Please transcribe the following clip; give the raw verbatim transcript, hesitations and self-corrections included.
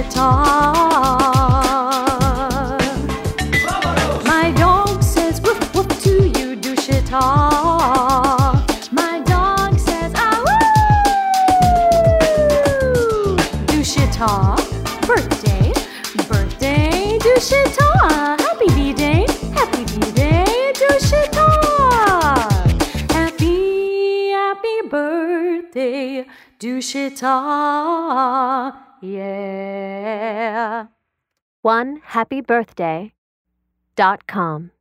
ta. My dog says woof woof to you, douche ta. My dog says ah woo, douche ta. Birthday, birthday, douche ta. Happy B-day, happy B-day, douche ta. Happy, happy birthday, douche ta. Yeah. one happy birthday dot com